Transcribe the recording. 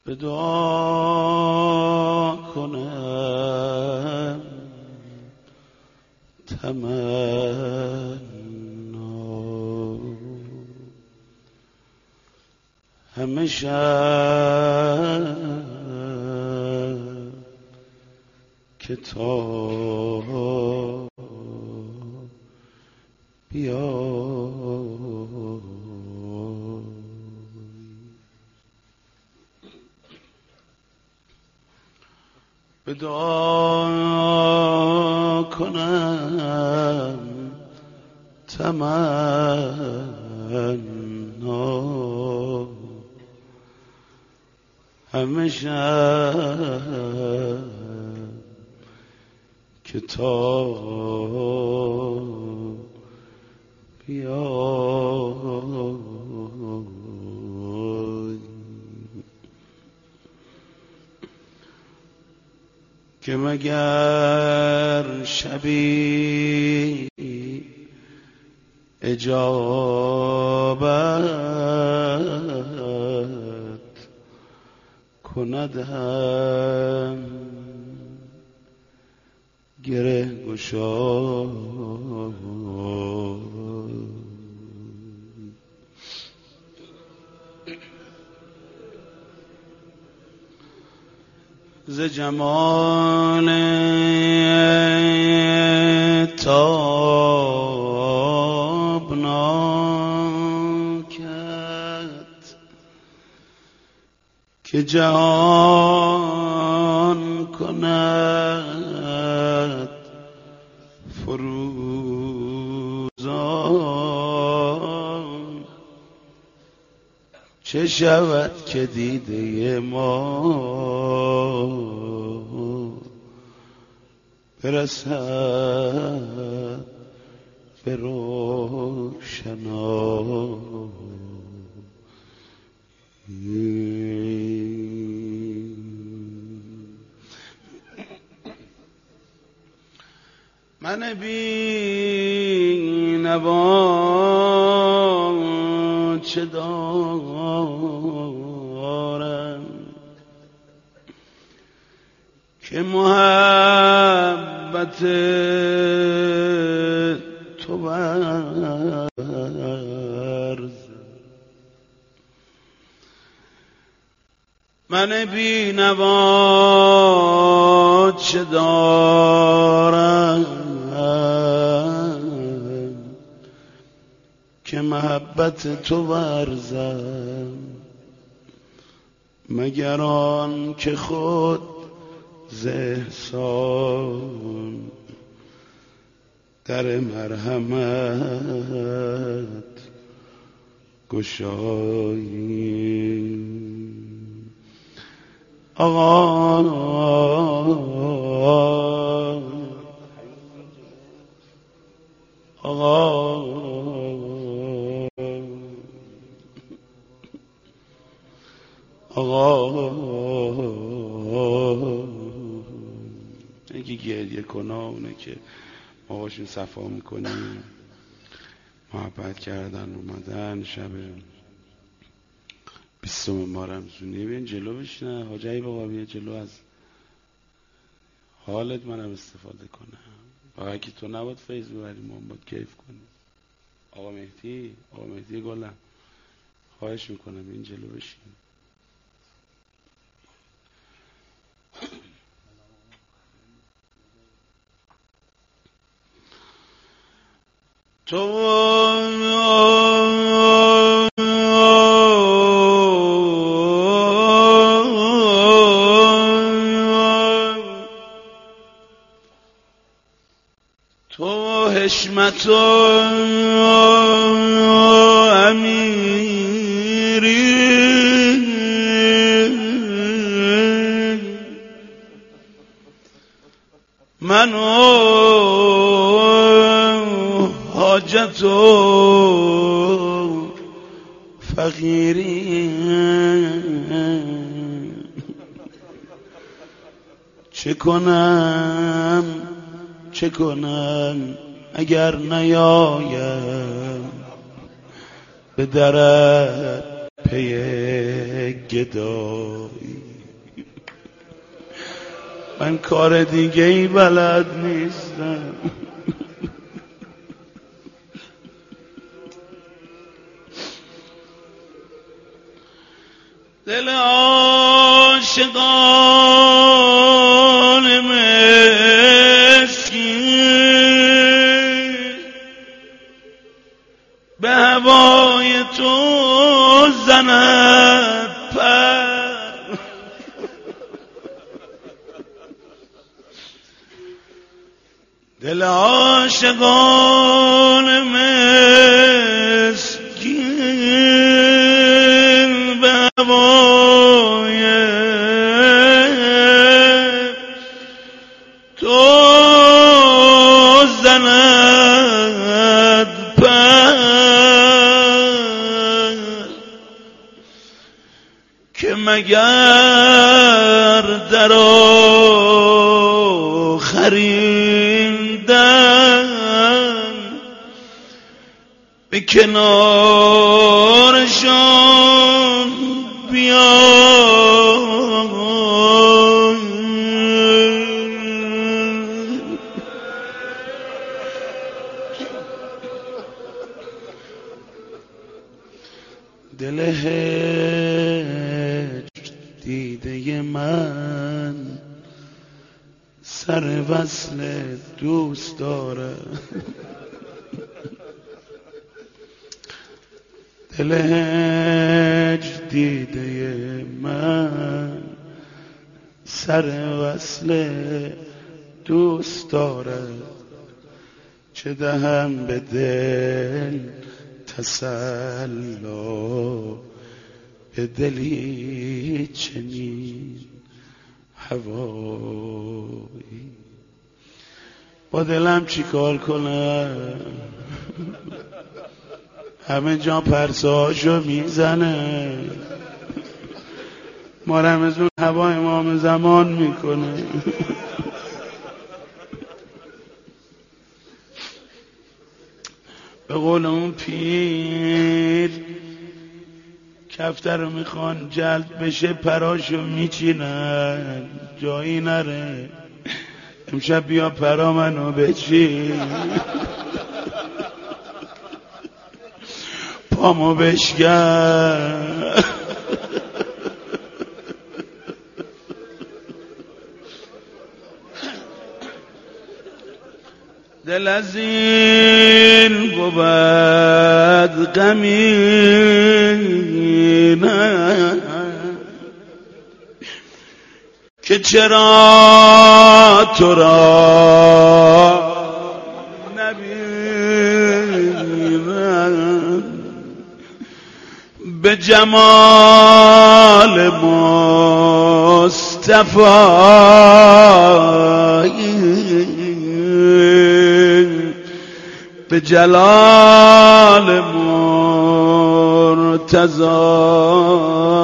به دعا کنم تمنا همه شب که تا بیا به دعا کنم تمنا همه شب که تا بیای که مگر شبی اجابت کندم گره گشای ز جمال تابناکت که جهان کند فروزان چه شود که دیده ما برسد به روشنایی من بی نوا چه دارم که محبت تو ورز من بی نوا چه دارم که محبت تو ورزم مگر آن که خود ز احسان در مرحمت گشایی یکی گریه کنه اونه که ما باشون صفا میکنیم محبت کردن اومدن شب 20 ماه رمضونی بیان جلو بشینه حاجی بابا بیا جلو از حالت منم استفاده کنم فقط که تو نباید فیض ببری ما باید کیف کنیم آقا مهدی گلم خواهش میکنم این جلو بشین تو حشمت و امیری من حاجت و فقیری چه کنم اگر نیایم به درت پی گدایی. من کار دیگه ای بلد نیستم. دل عاشقان مسکین به هوای تو زند پر. دل عاشقان مسکین به هوای تو زند پر که مگر در آخرین دم به کنارشان بیای. دل هجر دیده من سر وصل دوست داره. دل هجر دیده من سر وصل دوست داره. چه دهم به دل تسلا به دلی چنین هوایی. با دلم چی کار کنم؟ همه جا پرساشو میزنه، ما رمزون هوا امام زمان میکنه. به قول اون پیر کفتر رو میخوان جلد بشه پراشو میچینن جایی نره. امشب بیا پرا منو بچین، پامو بشکن. دل از این بود غمین که چرا تو را نبینم به جمال مصطفی، به جلال مرتضی.